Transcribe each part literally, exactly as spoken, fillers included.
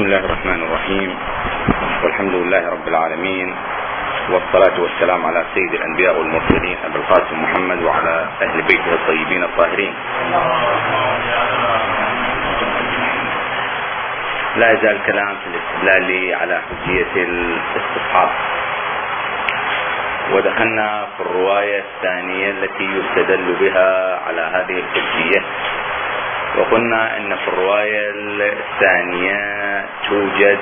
بسم الله الرحمن الرحيم، والحمد لله رب العالمين، والصلاة والسلام على سيد الأنبياء والمرسلين أبي القاسم محمد وعلى أهل بيته الطيبين الطاهرين. لا يزال الكلام في الاستدلال على حجية الاستصحاب، ودخلنا في الرواية الثانية التي يستدل بها على هذه الحجية، وقلنا ان في الرواية الثانية توجد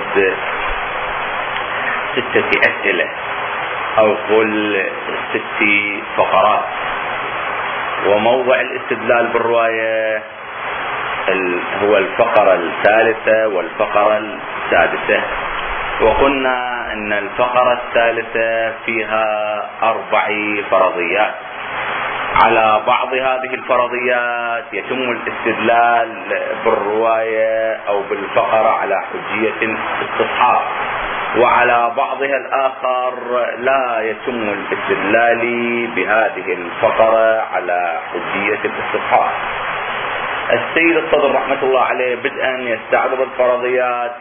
ستة أسئلة او قل ست فقرات، وموضع الاستدلال بالرواية هو الفقرة الثالثة والفقرة السادسة. وقلنا ان الفقرة الثالثة فيها اربع فرضيات، على بعض هذه الفرضيات يتم الاستدلال بالرواية او بالفقرة على حجية الاستصحاب، وعلى بعضها الاخر لا يتم الاستدلال بهذه الفقرة على حجية الاستصحاب. السيد الصدر رحمة الله عليه بدءا يستعرض الفرضيات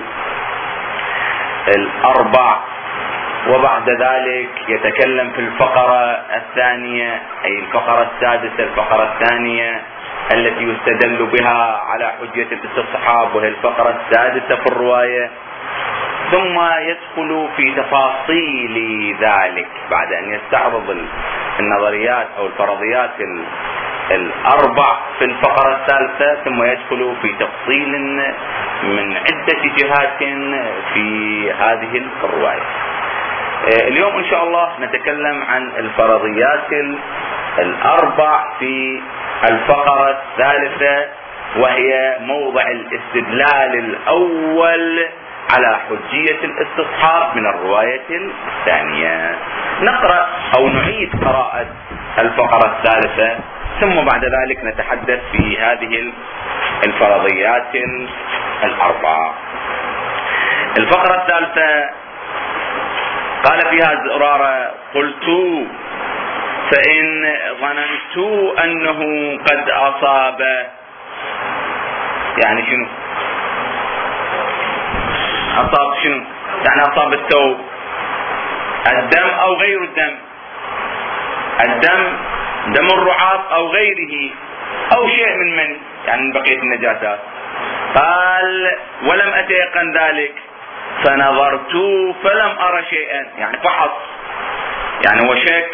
الاربع، وبعد ذلك يتكلم في الفقرة الثانية أي الفقرة السادسة الفقرة الثانية التي يستدل بها على حجية الاستصحاب، وهي الفقرة السادسة في الرواية، ثم يدخل في تفاصيل ذلك بعد أن يستعرض النظريات أو الفرضيات الأربع في الفقرة الثالثة، ثم يدخل في تفصيل من عدة جهات في هذه الرواية. اليوم إن شاء الله نتكلم عن الفرضيات الأربع في الفقرة الثالثة، وهي موضع الاستدلال الأول على حجية الاستصحاب من الرواية الثانية. نقرأ أو نعيد قراءة الفقرة الثالثة، ثم بعد ذلك نتحدث في هذه الفرضيات الأربع. الفقرة الثالثة قال فيها زرارة: قلت فإن ظننت أنه قد أصاب. يعني شنو أصاب؟ شنو يعني أصاب الثوب؟ الدم أو غير الدم؟ الدم دم الرعاف أو غيره، أو شيء من من يعني من بقية النجاسات. قال: ولم أتيقن ذلك فنظرت فلم أرى شيئا. يعني فحص، يعني هو شك،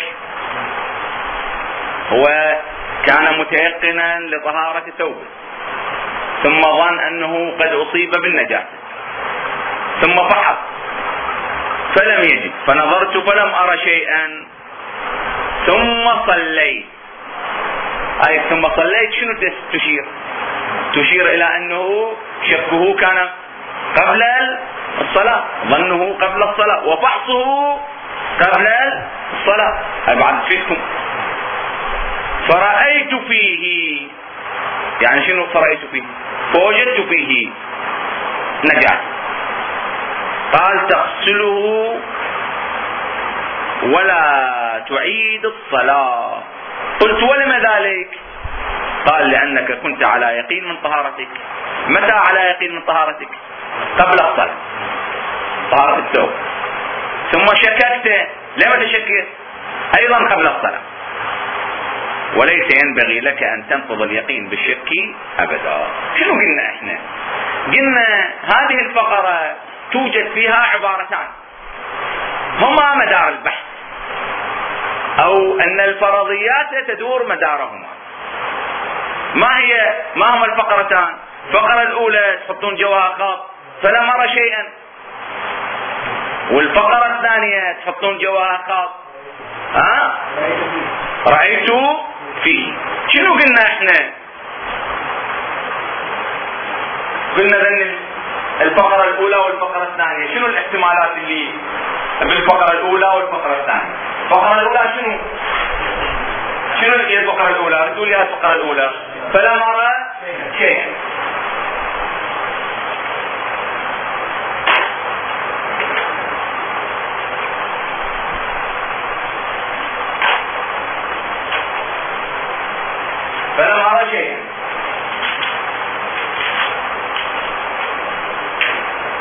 هو كان متيقنا لطهارة ثوبه، ثم ظن أنه قد أصيب بالنجاسة، ثم فحص فلم يجد، فنظرت فلم أرى شيئا، ثم صليت. أي ثم صليت شنو تشير؟ تشير إلى أنه شكه كان قبل الصلاة، ظنه قبل الصلاة، وفحصه قبل الصلاة. أبعد فيكم. فرأيت فيه، يعني شنو فرأيت فيه؟ فوجدت فيه نجاسة. قال: تغسله ولا تعيد الصلاة. قلت: ولم ذلك؟ قال: لأنك كنت على يقين من طهارتك. متى على يقين من طهارتك؟ قبل الصلاة، طهارة الثوب، ثم شككت. لما تشككت؟ أيضا قبل الصلاة. وليس ينبغي لك أن تنقض اليقين بالشك أبدا. شنو قلنا احنا؟ قلنا هذه الفقرة توجد فيها عبارتان هما مدار البحث، أو أن الفرضيات تدور مدارهما. ما هي ما هما الفقرتان؟ الفقرة الأولى تحطون جواها خط فلم أرى شيئا، والفقرة الثانية تحطون جواها خط ها رأيت فيه. شنو قلنا احنا؟ قلنا ذن الفقرة الأولى والفقرة الثانية شنو الاحتمالات اللي بالفقرة الأولى والفقرة الثانية؟ الفقرة الأولى شنو؟ شنو هي الفقرة الأولى؟ ردوا لي الفقرة الأولى: فلم أرى شيئا. فلم أرى شيئا.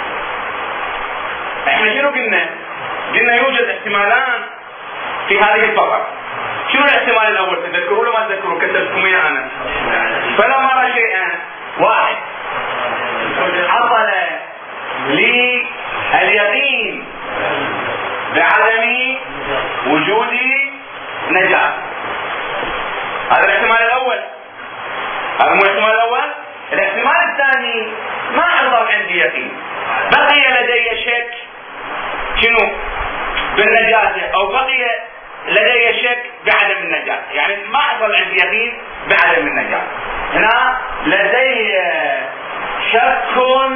شنو قلنا؟ قلنا يوجد احتمالان في هذه الفقرة. شنو الاحتمال الاول؟ تذكروا ولا ما تذكروا؟ كتبتكم اياه انا. فلم ارى شيئا. واحد، حصل لي اليقين بعدم وجود نجاة. هذا الاحتمال الاول. هذا مو الاحتمال الاول. الاحتمال الثاني، ما حصل عندي يقين، بقي لدي شك شنو؟ بالنجاة، او بقي لدي شك بعدم النجاة. يعني ما حصل عندي يقين بعدم النجاة. هنا لدي شك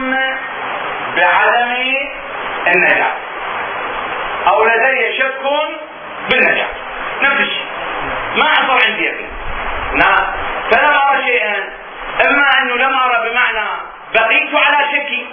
بعدم النجاة، او لدي شك بالنجاة، نفس الشيء. ما حصل عندي يقين. نعم. فلم ارى شيئا، اما انه لم ارى بمعنى بقيت على شكي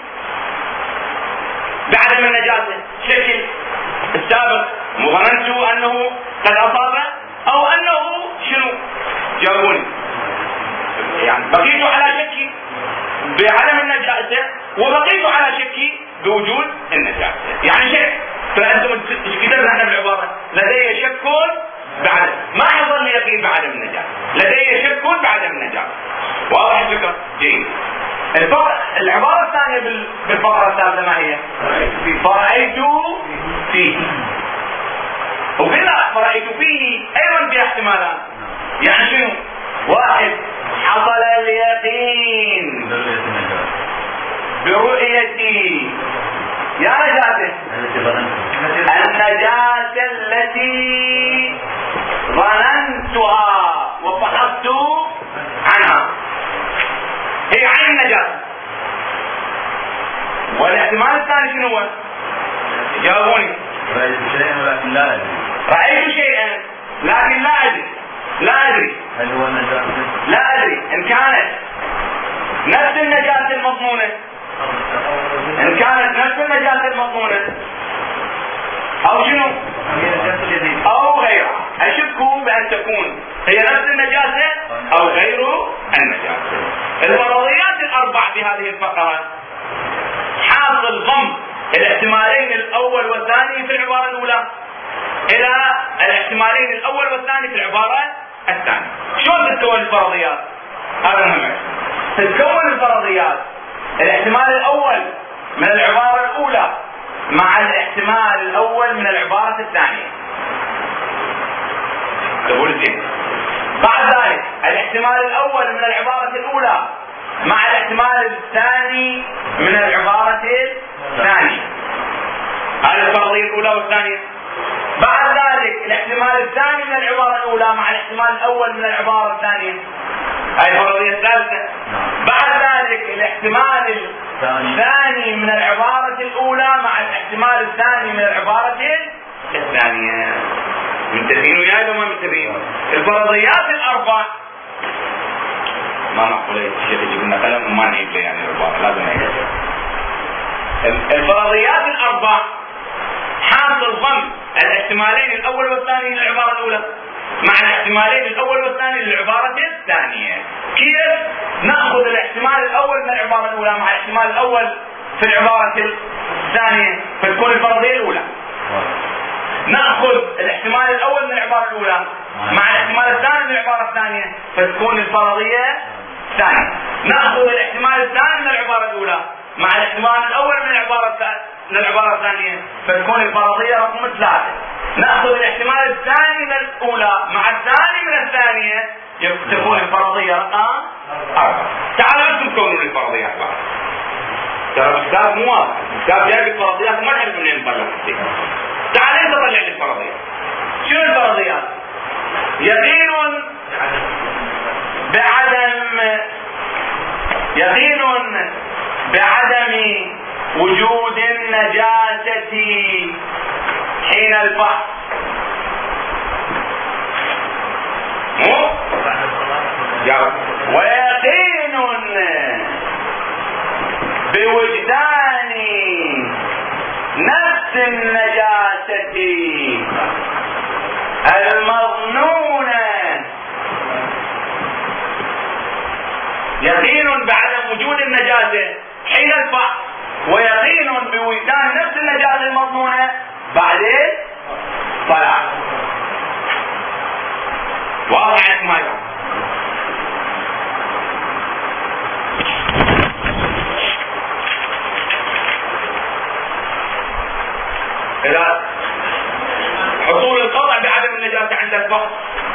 بعدم النجاة، شكل السابق وظننت انه قد اصاب، او انه شنو؟ جاوبوني. يعني بقيت على شكي بعدم النجاة، وبقيت على شكي بوجود النجاة. يعني شك. فانتم ايش كتبنا احنا بالعبارة؟ لدي شك بعد، ما حصل لي يقين بعدم النجاة، لدي شك بعدم النجاة. واضح الفكرة؟ جيد. العبارة الثانية بالفقرة الثالثة ما هي؟ فرأيت فيه. وقلنا فرأيت فيه ايضا في احتمالات. يعني شنو؟ واحد، حصل اليقين برؤيتي يا نجاة، النجاة التي ظننتها وفحصت عنها، هي عين النجاة. والاحتمال الثاني شنو هو؟ جاوبوني. رأيت شيئا ولكن لا أدري. رأيت شيئا لكن لا أدري. لا أدري. هل هو النجاة؟ لا أدري إن كانت نفس النجاة المضمونة، إن كانت نفس النجاة المضمونة أو شنو؟ أو غيرها. أشك بأن تكون هي نفس النجاة أو غير النجاة. الفرضيات الأربع في هذه الفقرة حاصل ضم الاحتمالين الأول والثاني في العبارة الأولى إلى الاحتمالين الأول والثاني في العبارة الثانية. شلون تتكون الفرضيات؟ هذا مهم. تتكون الفرضيات الاحتمال الأول من العبارة الأولى مع الاحتمال الأول من العبارة الثانية. تقول زين. بعد ذلك الاحتمال الأول من العبارة الأولى مع الاحتمال الثاني من العبارة الثانية. هذه الفرضية الأولى والثانية. بعد ذلك الاحتمال الثاني من العبارة الأولى مع الاحتمال الأول من العبارة الثانية. هذه الفرضية الثالثة. بعد ذلك الاحتمال الثاني من العبارة الأولى مع الاحتمال الثاني من العبارة الثانية. منتبهين وياي ولا ما منتبهين؟ الفرضيات الأربع ما نقول الشيخ يجيب لنا قلم وما نعيد له يعني العبارة، لازم نعيد. الفرضيات الأربع حاصل ضم الاحتمالين الأول والثاني للعبارة الأولى مع الاحتمالين الأول والثاني للعبارة الثانية. كيف؟ نأخذ الاحتمال الأول من العبارة الأولى مع الاحتمال الأول في العبارة الثانية فتكون الفرضية الأولى. نأخذ الاحتمال الأول من العبارة الأولى مع الاحتمال الثاني من العبارة الثانية فتكون الفرضية الثانية. نأخذ الاحتمال الثاني من العبارة الأولى مع الاحتمال الأول من العبارة من العبارة الثانية فتكون الفرضية رقم ثلاثة. نأخذ الاحتمال الثاني من الأولى مع الثاني من الثانية تكون الفرضية رقم أربعة. تعالوا أنتم تكونوا الفرضيات بعد. ترى الكتاب مو واضح، الكتاب جايب الفرضيات وما نعرف منين نطلع فيها. تعال انت طلع لي الفرضيات. شنو الفرضيات؟ يقين بعدم يقين بعدم وجود النجاسة حين الفحص. مو؟ جاوب. ويقين بوجدان نفس النجاسة المظنونة. يقين بعدم وجود النجاسة حين الفحص ويقين بوجدان نفس النجاسة المظنونة المضمونة بعدين صلاة. واضح عندكم هذا؟ إذا حصول القطع بعدم النجاسة عند الفحص،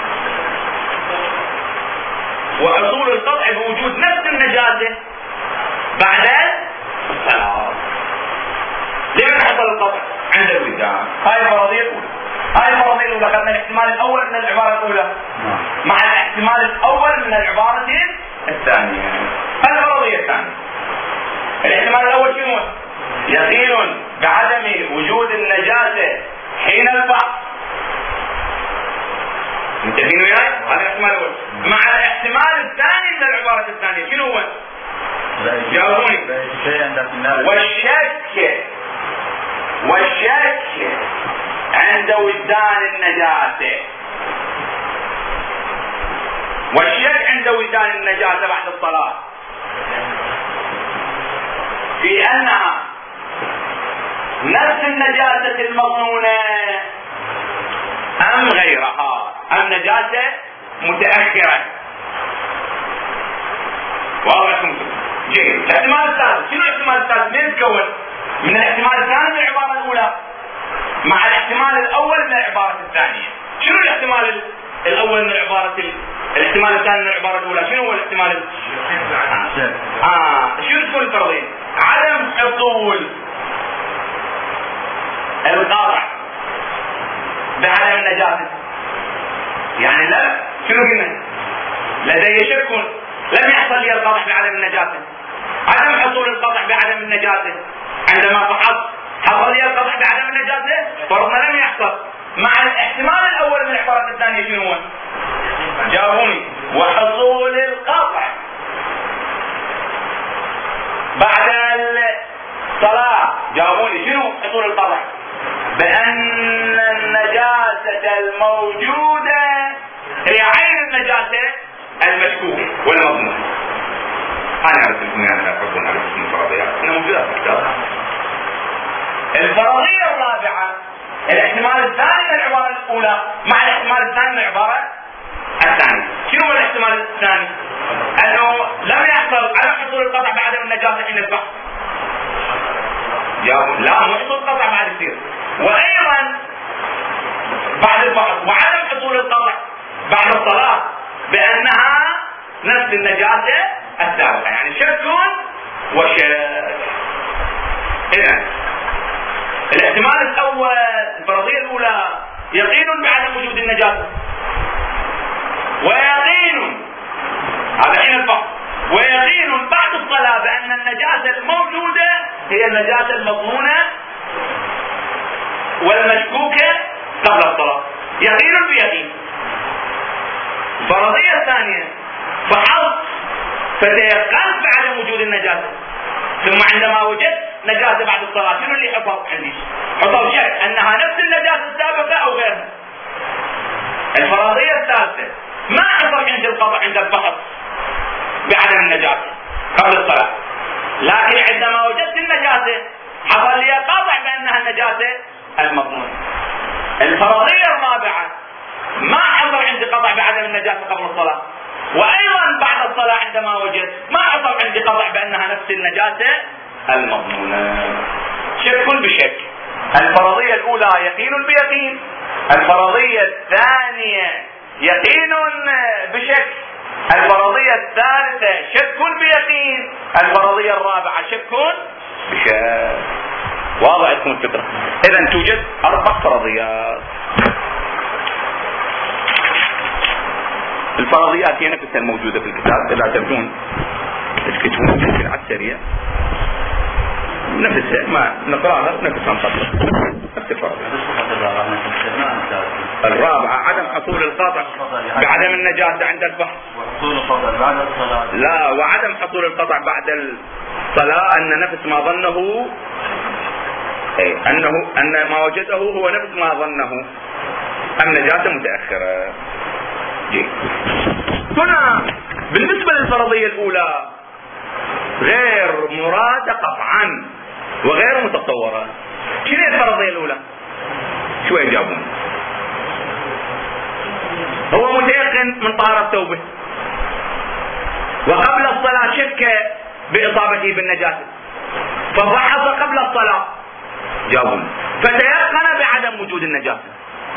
وحصول القطع بوجود نفس النجاسة بعد الصلاة. لمن حصل القطع؟ عند الوجدان. هاي الفرضية الأولى. هاي الفرضية الأولى أخذنا الاحتمال الأول من العبارة الأولى مع الاحتمال الأول من العبارة الثانية. هذه الفرضية الثانية. الاحتمال الأول شنو؟ يقين بعدم وجود النجاسة حين الفحص. متفقين وياي؟ هذا الاحتمال الأول. مع الاحتمال الثاني من العبارة الثانية شنو هو؟ جاوبوني. والشك والشك عند وجدان النجاسة. والشك عند وجدان النجاسة بعد الصلاة في أنها نفس النجاسة المظنونة أم غيرها، أم نجاسة متأخرة. واضح؟ جيد. الاحتمال الثالث شنو؟ الاحتمال الثالث من يتكون؟ من الاحتمال الثاني من العبارة الأولى مع الاحتمال الأول من العبارة الثانية. شنو الاحتمال الأول من العبارة ال... الاحتمال الثاني من العبارة الأولى شنو هو الاحتمال ال... آه. آه. شنو تكون الفرضية؟ عدم حصول القطع بعدم النجاسة. يعني لا شنو قلنا؟ لدي شك لم يحصل لي القطع بعدم النجاسة. عدم حصول القطع بعدم النجاسة عندما فحصت حصل لي القطع بعدم النجاسة، فرضنا لم يحصل. مع الاحتمال الأول من العبارة الثانية شنو هو؟ جاوبوني. وحصول القطع بعد الصلاة. جاوبوني شنو حصول القطع؟ بأن النجاسة الموجودة هي عين النجاسة المشكوكة والمضمونة. أنا أعرف أنكم يعني لا تحبون على اسم الفرضيات، أنا موجودة في الكتاب. الفرضية الرابعة الاحتمال الثاني من العبارة الأولى مع الاحتمال الثاني من العبارة الثانية. شنو هو الاحتمال الثاني؟ أنه لم يحصل على حصول القطع بعدم النجاسة حين الفحص. لا مو حصول القطع بعد يصير، وأيضا بعد الفحص، وعدم حصول القطع بعد الصلاة بأنها نفس النجاسة السابقة. يعني شك وشك. إذن الاحتمال الأول الفرضية الأولى يقين بعدم وجود النجاسة، ويقين هذا حين الفحص، ويقين بعد الصلاة بأن النجاسة الموجودة هي النجاسة المضمونة والمشكوكة قبل الصلاة. يقين بيقين. الفرضية الثانية فحصت فتيقنت بعدم وجود النجاسة، ثم عندما وجدت نجاسة بعد الصلاة شنو اللي حصل عندي؟ حصل شك أنها نفس النجاسة السابقة أو غيرها. الفرضية الثالثة ما حصل عند القطع عند الفحص بعدم النجاسة قبل الصلاة، لكن عندما وجدت النجاسة حصل لي قطع بأنها النجاسة المضمونة. الفرضية الرابعة ما حصل عندي قطع بعدم النجاسة قبل الصلاة، وأيضا بعد الصلاة عندما وجدت ما حصل عندي قطع بأنها نفس النجاسة المضمونة. شك بشك. الفرضية الأولى يقين بيقين، الفرضية الثانية يقين بشك، الفرضية الثالثة شك بيقين، الفرضية الرابعة شك بشك. واضح لكم الفكرة؟ إذن توجد أربع فرضيات. الفرضيات هي نفسها الموجودة في الكتاب، إذا تبدون تكتبون بشكل على السريع نفسها ما نقراها نفسها نقرأ نفس الفرضية. الرابعة عدم حصول القطع بعدم النجاسة عند الفحص. وحصول القطع بعد الصلاة. لا، وعدم حصول القطع بعد الصلاة أن نفس ما ظنه أي أنه أن ما وجده هو نفس ما ظنه أم نجاسة متأخرة. جيد. هنا بالنسبة للفرضية الأولى غير مرادة قطعا وغير متصورة. شنو هي الفرضية الأولى؟ شوي يجاوبون. هو متيقن من طهارة ثوبه وقبل الصلاة شك بإصابته بالنجاسة ففحص قبل الصلاة، جاوبون، فتيقن بعدم وجود النجاسة.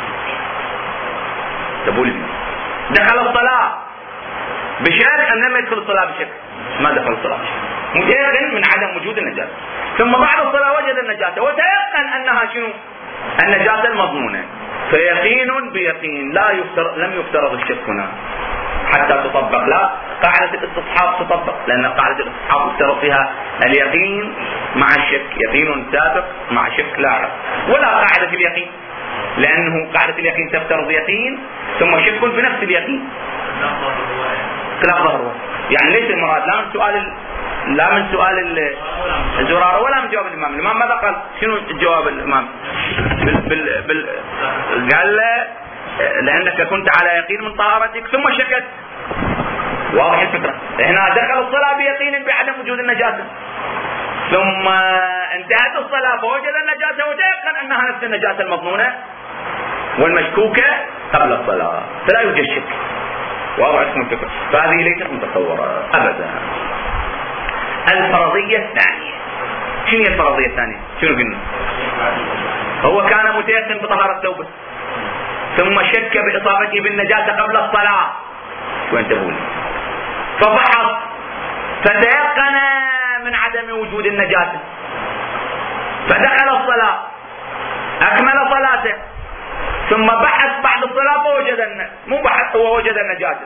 تقول دخل الصلاة بشك أم لم يدخل الصلاة بشك؟ ما دخل الصلاة بشك، متيقن من عدم وجود النجاسة، ثم بعد الصلاة وجد النجاسة وتيقن أنها شنو؟ النجاسة المضمونة. فيقين بيقين، لا يفترض، لم يفترض الشك هنا حتى تطبق، لا قاعدة الاستصحاب تطبق، لأن قاعدة الاستصحاب يفترض فيها اليقين مع الشك، يقين سابق مع شك لاحق، ولا قاعدة اليقين، لأنه قاعدة اليقين تفترض يقين ثم شك في نفس اليقين. خلاف ظهر، يعني ليس المراد لا من سؤال ال... لا من سؤال الزرارة ولا من جواب الإمام. الإمام ماذا قال؟ شنو الجواب الإمام؟ بال... بال... بال... قال له لأنك كنت على يقين من طهارتك ثم شكت. واضح الفكرة. هنا دخل الصلاة بيقين بعدم وجود النجاسة، ثم انتهت الصلاة فوجد النجاسة وتيقن أنها نفس النجاسة المظنونة والمشكوكة قبل الصلاة، فلا يوجد شك. واضح اسم الفكرة. فهذه ليست متصورة أبدا. الفرضية الثانية، شنو هي الفرضية الثانية؟ شنو قلنا؟ هو كان متيقن بطهارة ثوبه ثم شك بإصابته بالنجاسة قبل الصلاة، وين تقول؟ ففحص فتيقن من عدم وجود النجاسة فدخل الصلاة أكمل صلاته ثم بحث بعد الصلاة فوجد، مو بحث، هو وجد النجاسة،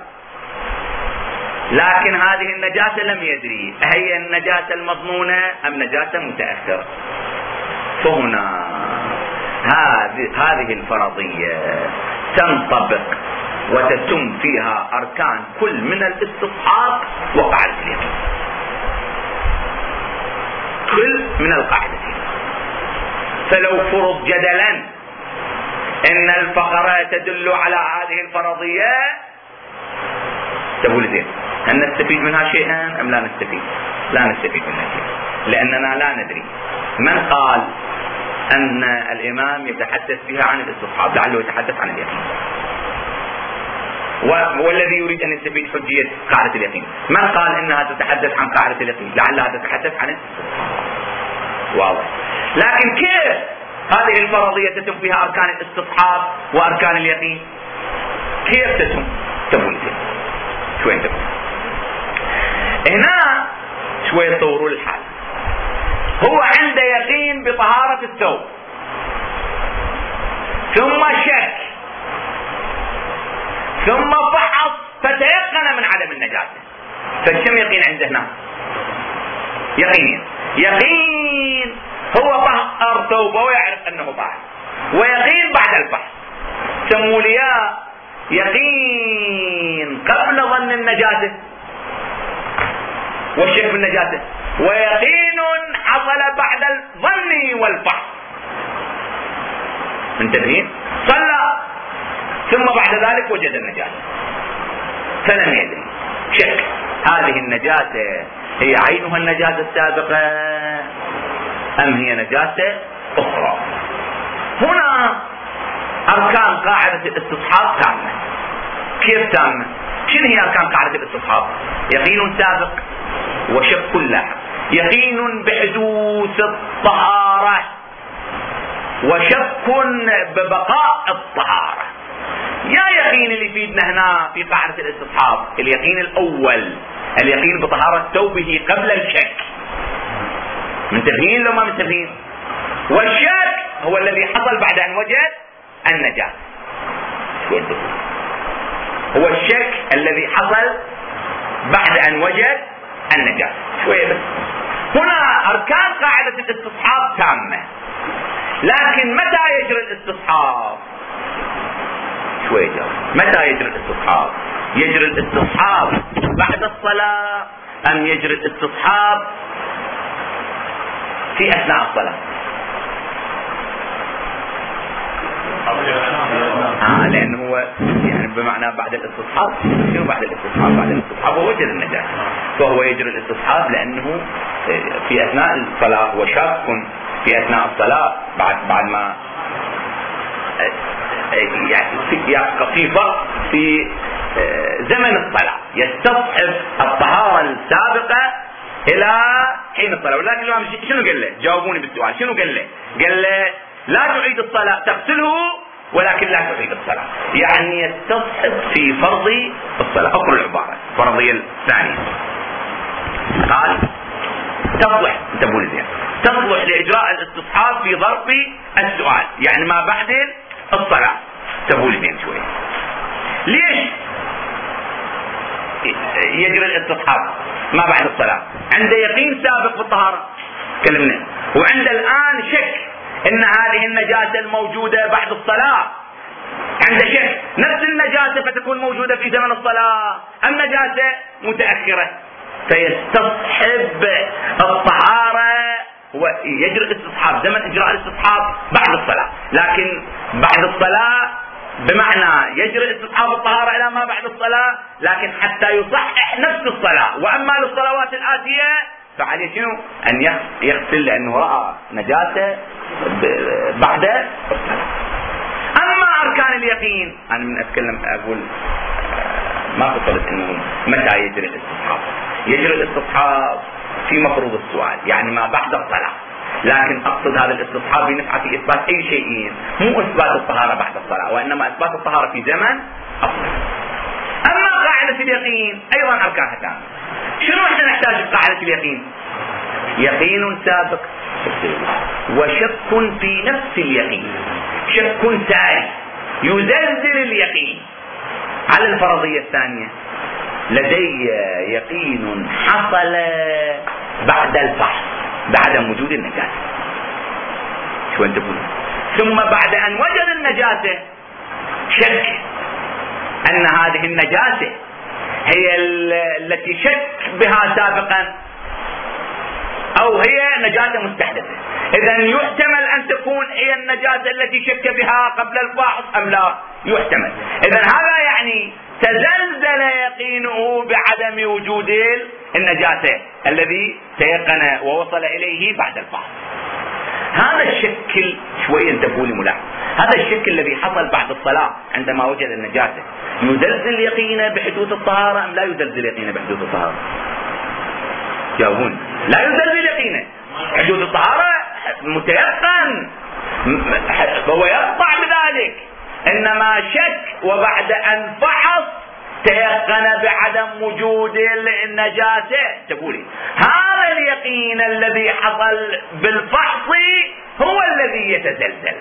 لكن هذه النجاسة لم يدري هي النجاسة المضمونة أم نجاسة متأخرة. فهنا هذه هذه الفرضية تنطبق وتتم فيها أركان كل من الاستصحاب وقاعدة اليقين، كل من القاعدتين. فلو فرض جدلا ان الفقرة تدل على هذه الفرضية، تقول زين هل نستفيد منها شيئا ام لا نستفيد؟ لا نستفيد منها شيئا، لاننا لا ندري من قال ان الامام يتحدث فيها عن الاستصحاب، لعله يتحدث عن اليقين، والذي يريد ان يستفيد حجية قاعدة اليقين من قال انها تتحدث عن قاعدة اليقين، لعلها تتحدث عن الاستصحاب. واضح. لكن كيف هذه الفرضية تتم فيها أركان الاستصحاب وأركان اليقين؟ كيف تتم؟ تقول شوي تقول هنا شوي طوروا الحال. هو عنده يقين بطهارة الثوب ثم شك ثم فحص فتيقن من عدم النجاسة، فكم يقين عنده هنا؟ يقين يقين هو طهر ثوبه ويعرف انه طاهر، ويقين بعد الفحص، سموا لي يقين قبل ظن النجاسة والشك بالنجاسة، ويقين حصل بعد الظن والفحص. منتبهين؟ صلى ثم بعد ذلك وجد النجاسة فلم يدري، شك هذه النجاسة هي عينها النجاسة السابقة أم هي نجاسة أخرى. هنا أركان قاعدة الاستصحاب تامة. كيف تامة؟ شنو هي أركان قاعدة الاستصحاب؟ يقين سابق وشك لاحق، يقين بحدوث الطهارة وشك ببقاء الطهارة. يا يقين اللي يفيدنا هنا في قاعدة الاستصحاب اليقين الأول، اليقين بطهارة ثوبه قبل الشك. منتبهين لو ما منتبهين؟ والشك هو الذي حصل بعد أن وجد النجاسة. هو الشك الذي حصل بعد أن وجد النجاسة. شوية بس. هنا أركان قاعدة الاستصحاب تامة، لكن متى يجري الاستصحاب؟ شوية جاوب. متى يجري الاستصحاب؟ يجري الاستصحاب بعد الصلاة أم يجري الاستصحاب في أثناء الصلاة؟ آه لأنه هو يعني بمعنى بعد الاستصحاب. شنو بعد الاستصحاب؟ بعد الاستصحاب هو وجد النجاسة، فهو يجري الاستصحاب لأنه في أثناء الصلاة هو شاك في أثناء الصلاة بعد بعد ما يعني في فرق في زمن الصلاة يستصحب الطهارة السابقة إلى حين الصلاة. ولكن الإمام شنو قال له؟ جاوبوني بالسؤال. شنو قال له؟ قال له لا تعيد الصلاة، تغسله ولكن لا تعيد الصلاة. يعني يستصحب في فرض الصلاة. اقرأ العبارة الفرضية الثانية. قال تصلح، انتبهوا زين، تصلح لإجراء الاستصحاب في ظرف السؤال، يعني ما بعد الصلاة. انتبهوا زين شوي. ليش يجري الاستصحاب ما بعد الصلاة؟ عنده يقين سابق بالطهارة كلمنا، وعنده الآن شك ان هذه النجاسة الموجودة بعد الصلاة، عنده شك نفس النجاسة فتكون موجودة في زمن الصلاة أم نجاسة متأخرة، فيستصحب الطهارة ويجري الاستصحاب زمن إجراء الاستصحاب بعد الصلاة. لكن بعد الصلاة بمعنى يجري استصحاب الطهارة إلى ما بعد الصلاة، لكن حتى يصحح نفس الصلاة. وأما للصلوات الآتية فعليه شنو؟ أن يغسل لأنه رأى نجاسة بعد الصلاة. أما أركان اليقين، أنا من أتكلم أقول ما قلت إنه متى يجري الاستصحاب. يجري الاستصحاب في مفروض السؤال، يعني ما بعد الصلاة. لكن أقصد هذا الاستصحاب بنفعه في إثبات أي شيء، مو إثبات الطهارة بعد الصلاة، وإنما إثبات الطهارة في زمن الصلاة. أما قاعدة اليقين أيضا أركانها تامة. شنو احنا نحتاج في قاعدة اليقين؟ يقين سابق وشك في نفس اليقين، شك ساري يزلزل اليقين. على الفرضية الثانية، لدي يقين حصل بعد الفحص بعدم وجود النجاسة. شو انت تقول؟ ثم بعد ان وجد النجاسة شك ان هذه النجاسة هي التي شك بها سابقا او هي نجاسة مستحدثة. اذا يحتمل ان تكون هي النجاسة التي شك بها قبل الفحص ام لا؟ يحتمل. اذا هذا يعني تزلزل يقينه بعدم وجود النجاسة الذي تيقن ووصل اليه بعد الفحص. هذا الشك شوية انتبهوا لي ملاحظ، هذا الشك الذي حصل بعد الصلاة عندما وجد النجاسة يزلزل يقينه بحدوث الطهارة ام لا يزلزل يقينه بحدوث الطهارة؟ جاوبون. لا يزلزل يقينه. حدوث الطهارة متيقن، هو يقطع بذلك، انما شك وبعد ان فحص تيقن بعدم وجود النجاسة. تقولي هذا اليقين الذي حصل بالفحص هو الذي يتزلزل.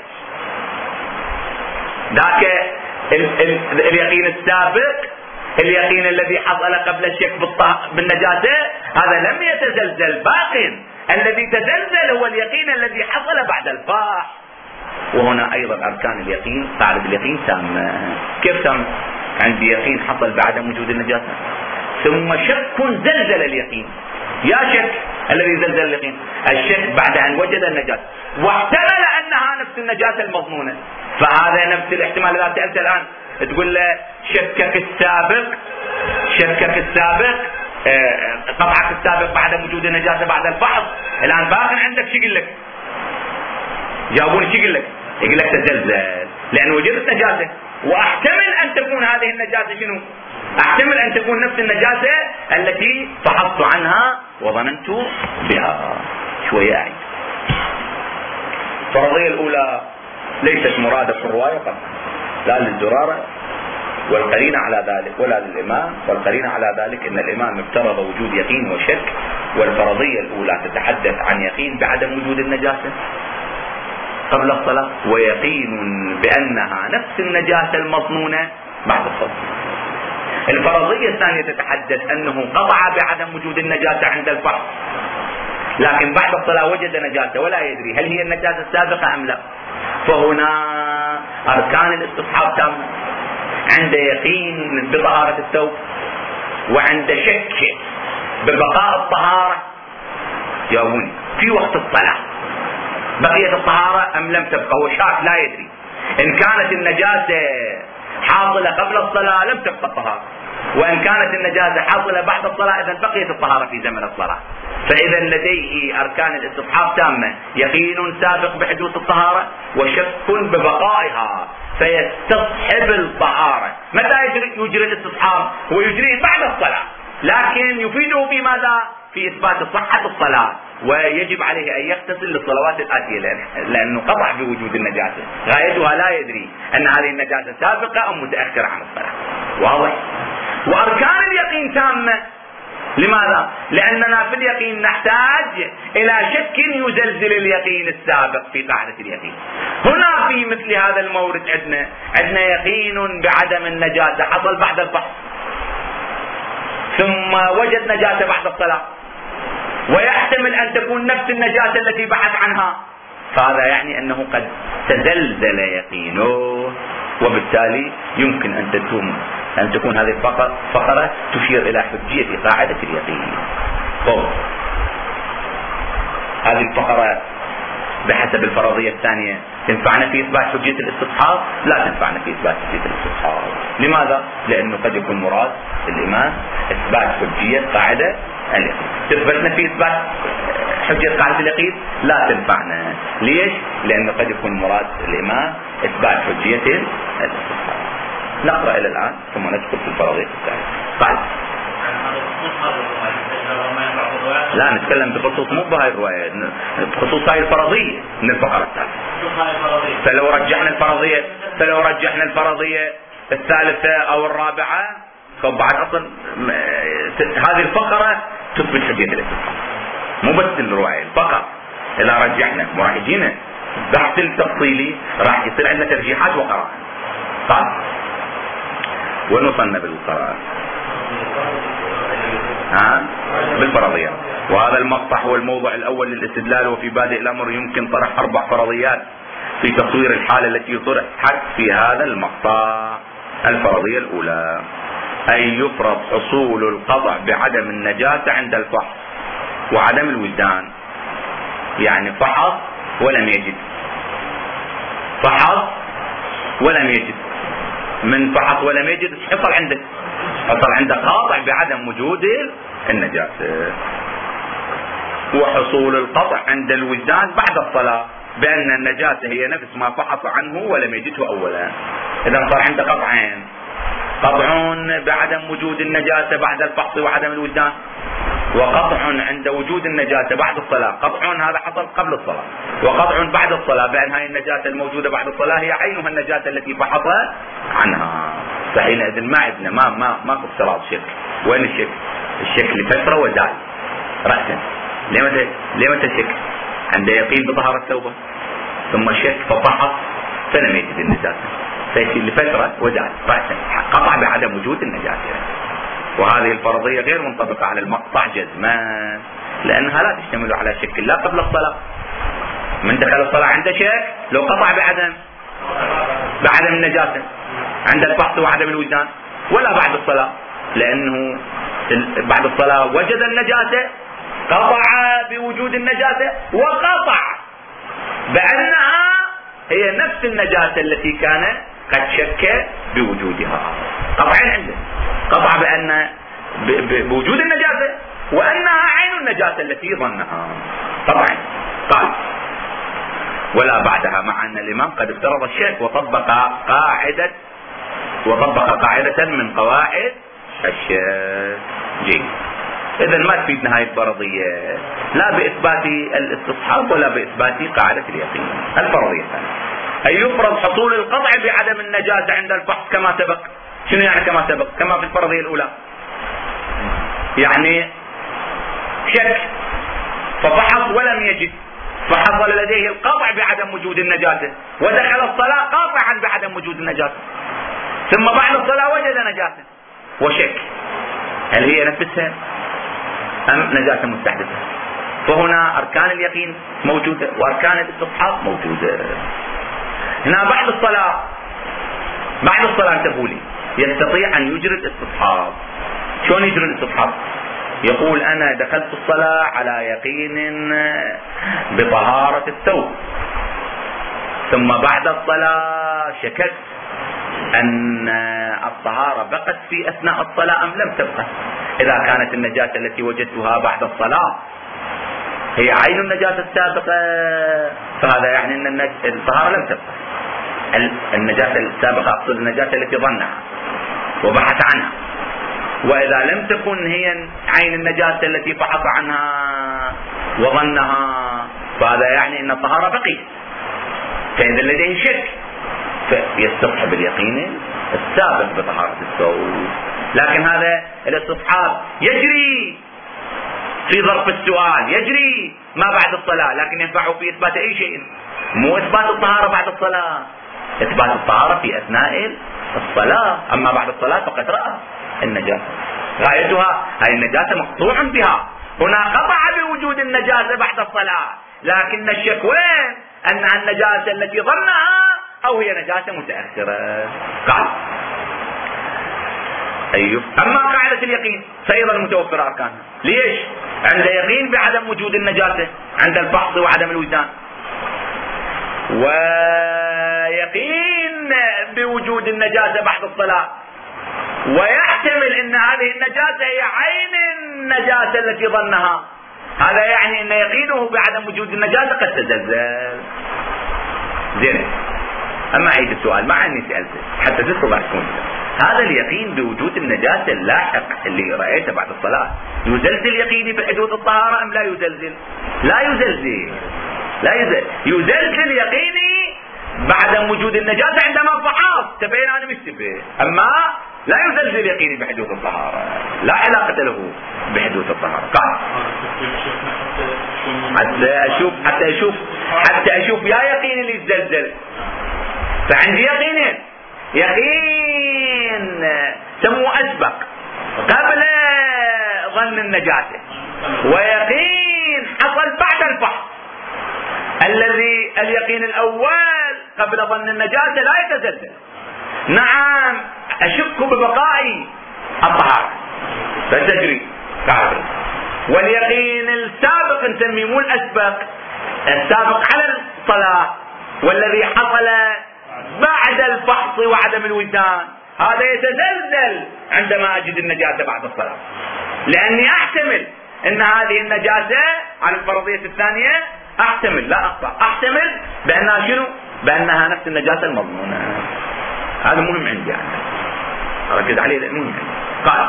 ذاك اليقين السابق، اليقين الذي حصل قبل الشك بالنجاسة، هذا لم يتزلزل باق. الذي تزلزل هو اليقين الذي حصل بعد الفحص. وهنا ايضا اركان اليقين، قاعدة اليقين تامة. كيف تام؟ عندي يقين حصل بعدم وجود النجاسة، ثم شك زلزل اليقين. يا شك الذي زلزل اليقين، الشك بعد ان وجد النجاسة واحتمل انها نفس النجاسة المظنونة، فهذا نفس الاحتمال. اذا سألت الان تقول له شكك السابق، شكك السابق اه قطعك السابق بعد وجود النجاسة بعد الفحص، الان باقي عندك شو يقول لك؟ جاوبوني شو يقول لك؟ يقول لك تزلزل لان وجدت نجاسة، واحتمل ان تكون هذه النجاسة شنو؟ احتمل ان تكون نفس النجاسة التي فحصت عنها وظننت بها. شوية اعيد. الفرضية الاولى ليست مرادة في الرواية قط، لا للزرارة والقرينة على ذلك ولا للإمام، والقرينة على ذلك ان الإمام افترض وجود يقين وشك، والفرضية الاولى تتحدث عن يقين بعدم وجود النجاسة قبل الصلاة، ويقين بأنها نفس النجاسة المظنونة بعد الصلاة. الفرضية الثانية تتحدث أنه قطع بعدم وجود النجاسة عند الفحص، لكن بعد الصلاة وجد نجاسة ولا يدري هل هي النجاسة السابقة أم لا. فهنا أركان الاستصحاب تامة، عنده يقين بطهارة الثوب، وعنده شك ببقاء الطهارة. جاوبوني، في وقت الصلاة بقية الطهارة أم لم تبقى؟ هو شاك لا يدري. إن كانت النجاسة حاصلة قبل الصلاة لم تبقى الطهارة، وإن كانت النجاسة حاصلة بعد الصلاة إذن بقيت الطهارة في زمن الصلاة. فإذا لديه أركان الاستصحاب تامة، يقين سابق بحدوث الطهارة وشك ببقائها، فيستصحب الطهارة. متى يجري, يجري الاستصحاب؟ هو يجريه بعد الصلاة، لكن يفيده في ماذا؟ في إثبات صحة الصلاة، ويجب عليه أن يغتسل للصلوات الآتية لأنه قطع بوجود النجاسة، غايتها لا يدري أن هذه النجاسة سابقة أو متأخرة عن الصلاة. واضح؟ وأركان اليقين تامة. لماذا؟ لأننا في اليقين نحتاج إلى شك يزلزل اليقين السابق في قاعدة اليقين. هنا في مثل هذا المورد عندنا عندنا يقين بعدم النجاسة حصل بعد البحث، ثم وجد نجاسة بعد الصلاة، ويحتمل أن تكون نفس النجاسة التي بحث عنها، فهذا يعني أنه قد تزلزل يقينه، وبالتالي يمكن أن تكون أن تكون هذه الفقرة تشير إلى حجية قاعدة اليقين. طب هذه الفقرة بحسب الفرضية الثانية تنفعنا في إثبات حجية الاستصحاب؟ لا تنفعنا في إثبات حجية الاستصحاب. لماذا؟ لأنه قد يكون مراد الإمام إثبات حجية قاعدة اليقين. تثبتنا في إثبات حجية قاعدة اليقين؟ لا تنفعنا. ليش؟ لأنه قد يكون مراد الإمام إثبات حجية الاستصحاب. نقرأ إلى الآن ثم ندخل في الفرضية الثانية. قال لا نتكلم بخصوص مو بهاي الرواية، بخصوص هاي الفرضية من الفقرة الثالثة. فلو رجحنا الفرضية فلو رجحنا الفرضية الثالثة أو الرابعة فبعد أصلا هذه الفقرة تثبت حجية الاستصحاب، مو بس الرواية الفقرة. إذا رجحنا وراح يجينا بحث التفصيلي راح يصير عندنا ترجيحات وقراءة. طيب وين وصلنا بالقراءة؟ ها؟ بالفرضيات. وهذا المقطع هو الموضع الأول للاستدلال، وفي بادئ الأمر يمكن طرح أربع فرضيات في تصوير الحالة التي طرحت في هذا المقطع. الفرضية الأولى أن يفرض حصول القطع بعدم النجاسة عند الفحص وعدم الوجدان. يعني فحص ولم يجد، فحص ولم يجد، من فحص ولم يجد حصل عندك حصل عندك قاطع بعدم وجود النجاسة. وحصول القطع عند الوجدان بعد الصلاة بأن النجاسة هي نفس ما فحص عنه ولم يجده أولا. إذا صار عندك قطعين، قطع بعدم وجود النجاسة بعد الفحص وعدم الوجدان، وقطع عند وجود النجاسة بعد الصلاة. قطع هذا حصل قبل الصلاة، وقطع بعد الصلاة بأن هذه النجاسة الموجودة بعد الصلاة هي عينها النجاسة التي فحص عنها. فحينئذ ما عندنا ما ما ما في افتراض شك. وين الشك؟ الشك لفترة وزال رأسا. ليه متى ليه متى الشك؟ عنده يقين بطهارة التوبة، ثم شك ففحص فلم يجد النجاسة، فيصير لفترة وزال رأسا، قطع بعدم وجود النجاسة. وهذه الفرضية غير منطبقة على المقطع جزما، لأنها لا تشتمل على شك لا قبل الصلاة. من دخل الصلاة عنده شك لو قطع بعدم بعدم النجاسة عند الفحص وعدم الوجدان، ولا بعد الصلاة، لأنه بعد الصلاة وجد النجاسة قطع بوجود النجاسة وقطع بأنها هي نفس النجاسة التي كان قد شك بوجودها. قطعين عنده، قطع بأن بوجود النجاسة وأنها عين النجاسة التي ظنها. طبعا قال ولا بعدها، مع أن الإمام قد افترض الشك وطبق قاعدة وطبق قاعدة من قواعد الشك. جيد. إذا ما تفيدنا هاي الفرضية لا بإثبات الاستصحاب ولا بإثبات قاعدة اليقين. الفرضية الثانية أن يفرض حصول القطع بعدم النجاسة عند الفحص كما سبق. شنو يعني كما سبق؟ كما في الفرضية الأولى، يعني شك ففحص ولم يجد، فحصل لديه القطع بعدم وجود النجاسة، ودخل الصلاة قاطعا بعدم وجود النجاسة، ثم بعد الصلاة وجد نجاسة وشك، هل هي نفسها أم نجاسة مستحدثة؟ فهنا أركان اليقين موجودة وأركان الاستصحاب موجودة. هنا بعد الصلاة بعد الصلاة انتبهوا لي، يستطيع أن يجري الاستصحاب. شلون يجري الاستصحاب؟ يقول أنا دخلت الصلاة على يقين بطهارة الثوب، ثم بعد الصلاة شككت أن الطهارة بقت في أثناء الصلاة أم لم تبقى. إذا كانت النجاسة التي وجدتها بعد الصلاة هي عين النجاسة السابقة، فهذا يعني أن الطهارة لم تبقى. النجاسة السابقة أقصد النجاسة التي ظنها وبحث عنها، وإذا لم تكن هي عين النجاسة التي بحث عنها وظنها فهذا يعني أن الطهارة بقيت، فإذا لديه شك فيستصحب اليقين السابق بطهارة الثوب. لكن هذا الاستصحاب يجري في ظرف السؤال، يجري ما بعد الصلاة، لكن ينفع في إثبات أي شيء، مو إثبات الطهارة بعد الصلاة. إثبات الطهارة في أثناء الصلاة، أما بعد الصلاة فقد رأى النجاسة، غايتها هاي النجاسة مقطوع بها، هنا قطع بوجود النجاسة بعد الصلاة، لكن الشك وين؟ أن النجاسة التي ظنها أو هي نجاسة متأخرة. قال أيوه. أما قاعدة اليقين فأيضا متوفرة أركانها. ليش؟ عند يقين بعدم وجود النجاسة عند الفحص وعدم الوجدان، ويقين بوجود النجاسة بعد الصلاة، ويحتمل أن هذه النجاسة هي عين النجاسة التي ظنها، هذا يعني أن يقينه بعدم وجود النجاسة قد تزلزل. زين. أما عيد السؤال مع أني سألته حتى تدخل بعد تكون هذا اليقين بوجود النجاسة اللاحق اللي رأيته بعد الصلاة يزلزل يقيني بحدوث الطهارة أم لا يزلزل؟ لا يزلزل، لا يزلزل، يزلزل يقيني بعدم وجود النجاسة عندما فحص تبين أنا مشتبه، أما لا يزلزل يقيني بحدوث الطهارة، لا علاقة له بحدوث الطهارة. قال حتى أشوف حتى أشوف حتى أشوف يا يقين اللي يتزلزل، فعندي يقينين، يقين سموه أسبق قبل ظن النجاسة، ويقين حصل بعد الفحص. الذي اليقين الأول قبل ظن النجاسة لا يتزلزل، نعم أشك ببقاء الطهارة فتجري قاعدة. واليقين السابق نسميه مو الأسبق، السابق على الصلاة والذي حصل بعد الفحص وعدم الوجدان، هذا يتزلزل عندما أجد النجاسة بعد الصلاة، لأني أحتمل أن هذه النجاسة على الفرضية الثانية، أحتمل لا أخطأ، أحتمل بأنها شنو؟ بأنها نفس النجاسة المضمونة. هذا مهم عندي يعني. أركز عليه لأنه مهم عندي. قال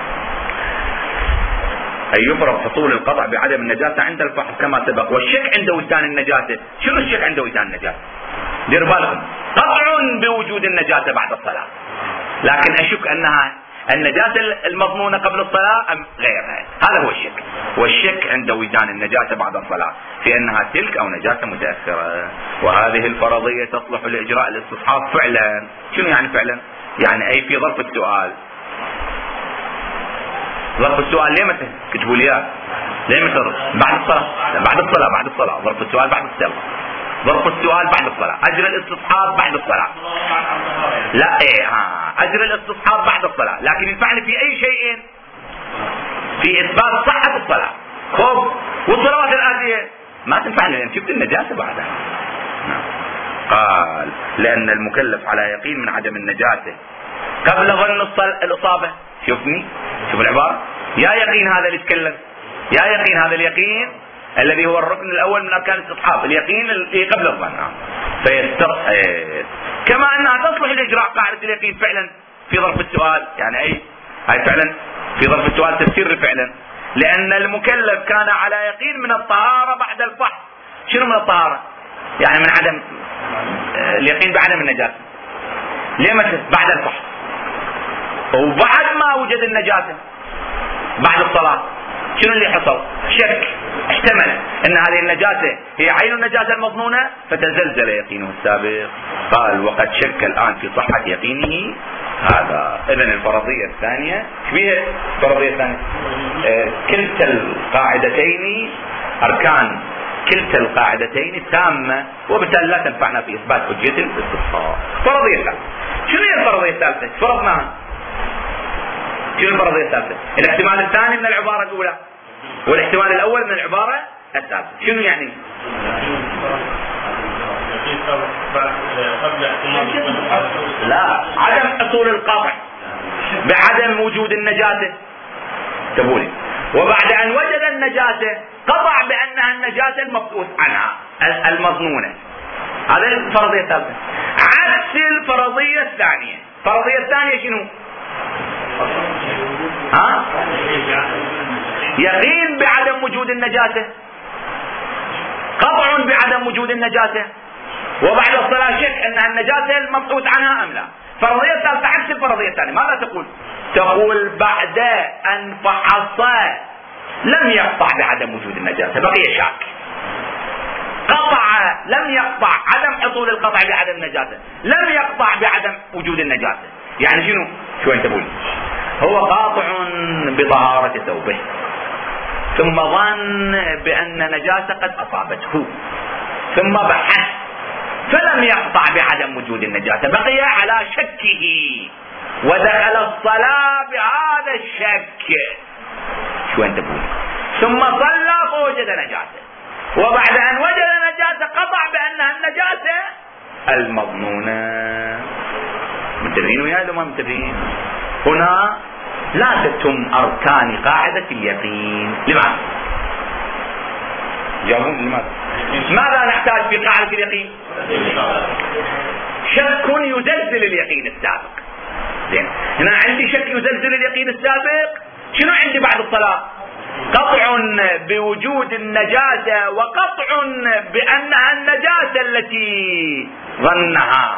أن يفرض حصول القطع بعدم النجاسة عند الفحص كما سبق، والشك عند وجدان النجاسة. شنو الشك عند وجدان النجاسة؟ دير بالكم، قطع بوجود النجاسة بعد الصلاة، لكن أشك أنها النجاسة المضمونة قبل الصلاة أم غيرها، هذا هو الشك. والشك عند وجدان النجاسة بعد الصلاة في أنها تلك أو نجاسة متأخرة. وهذه الفرضية تصلح لإجراء الاستصحاب فعلا. شنو يعني فعلا؟ يعني أي في ظرف السؤال. ظرف السؤال ليه متى كتبوا لي ليه متى بعد الصلاة؟ بعد الصلاة بعد الصلاة ظرف السؤال بعد الصلاة، ظرف السؤال بعد الصلاة، أجرى الاستصحاب بعد الصلاة. لا إيه ها أجرى الاستصحاب بعد الصلاة، لكن ينفعني في أي شيء في إثبات صحة الصلاة. خب والصلوات الآتية ما تنفعني لأن شفت النجاسة بعدها. قال لأن المكلف على يقين من عدم النجاسة قبل ظن الإصابة. شوفني شوف العبارة، يا يقين هذا اللي يتكلم، يا يقين هذا اليقين الذي هو الركن الأول من أركان الاستصحاب، اليقين اللي قبل الظن. فيستطيع كما أنها تصلح لإجراء قاعدة اليقين فعلا في ظرف السؤال، يعني أي هاي فعلا في ظرف السؤال تفسير فعلا، لأن المكلف كان على يقين من الطهارة بعد الفحص. شنو من الطهارة؟ يعني من عدم اليقين بعدم النجاسة. ليه مثل بعد الفحص وبعد ما وجد النجاسة بعد الصلاة شنو اللي حصل؟ شك، احتمل ان هذه النجاسة هي عين النجاسة المظنونة فتزلزل يقينه السابق. قال وقد شك الآن في صحة يقينه هذا. اذن الفرضية الثانية شبيه الفرضية الثانية اه كلتا القاعدتين أركان كلتا القاعدتين تامة، وبالتالي لا تنفعنا في إثبات حجية الاستصحاب. فرضية الثالثة شنو هي الفرضية الثالثة؟ فرضناها. شنو الفرضية الثالثة؟ الاحتمال الثاني من العبارة الأولى والاحتمال الأول من العبارة الثالثة. شنو يعني؟ لا، عدم حصول القطع بعدم وجود النجاسة. تقولي وبعد أن وجد النجاسة قطع بأنها النجاسة المبحوث عنها المظنونة. هذا الفرضية الثالثة. عكس الفرضية الثانية. الفرضية الثانية شنو؟ ها؟ يقين بعدم وجود النجاسة، قطع بعدم وجود النجاسة، وبعد الصلاة شك أنها النجاسة المبحوث عنها أم لا. فرضية الثالثة عكس الفرضية الثانية. ماذا تقول؟ تقول بعد أن فحص لم يقطع بعدم وجود النجاسة، بقي شاك. قطع لم يقطع، عدم حصول القطع بعدم النجاسة، لم يقطع بعدم وجود النجاسة. يعني شنو؟ شو أنت تقول؟ هو قاطع بطهارة ثوبه، ثم ظن بأن نجاسة قد أصابته، ثم بحث فلم يقطع بعدم وجود النجاسة، بقي على شكه ودخل الصلاة بهذا الشك. شو أنت تقول؟ ثم صلى فوجد نجاسة، وبعد أن وجد نجاسة قطع بأنها النجاسة المظنونة. منتبهين ويا لو ما منتبهين؟ هنا لا تتم أركان قاعدة اليقين. لماذا؟ جاوبون لماذا؟ ماذا نحتاج في قاعدة اليقين؟ شك يزلزل اليقين السابق. زين، هنا عندي شك يزلزل اليقين السابق. شنو عندي بعد الصلاة؟ قطع بوجود النجاسة، وقطع بأنها النجاسة التي ظنها.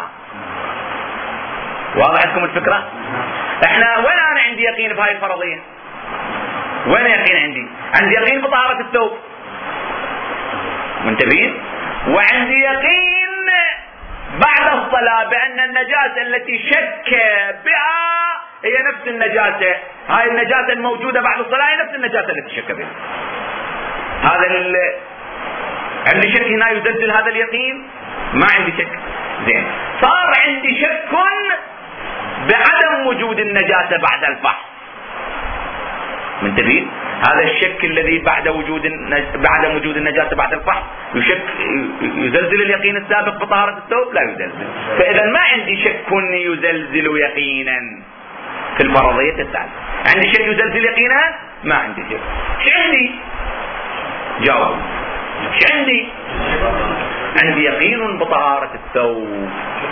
واضح لكم الفكرة؟ احنا وين انا عندي يقين بهاي الفرضية؟ وين يقين عندي؟ عندي يقين بطهارة الثوب، منتبهين؟ وعندي يقين بعد الصلاة بأن النجاسة التي شك بها هي نفس النجاسة، هاي النجاسة الموجودة بعد الصلاة هي نفس النجاسة التي شك بها. هذا ال... عندي شك هنا يزلزل هذا اليقين؟ ما عندي شك. زين، صار عندي شك بعدم وجود النجاسة بعد الفحص. منتبهين؟ هذا الشك الذي بعد وجود النج... بعد وجود النجاسة بعد الفحص يشك يزلزل اليقين السابق بطهارة الثوب؟ لا يزلزل. فإذا ما عندي شك يزلزل يقينا في الفرضية الثالثة. عندي شك يزلزل يقينا؟ ما عندي شك. ايش عندي؟ جاوب. ايش عندي؟ عندي يقين بطهارة الثوب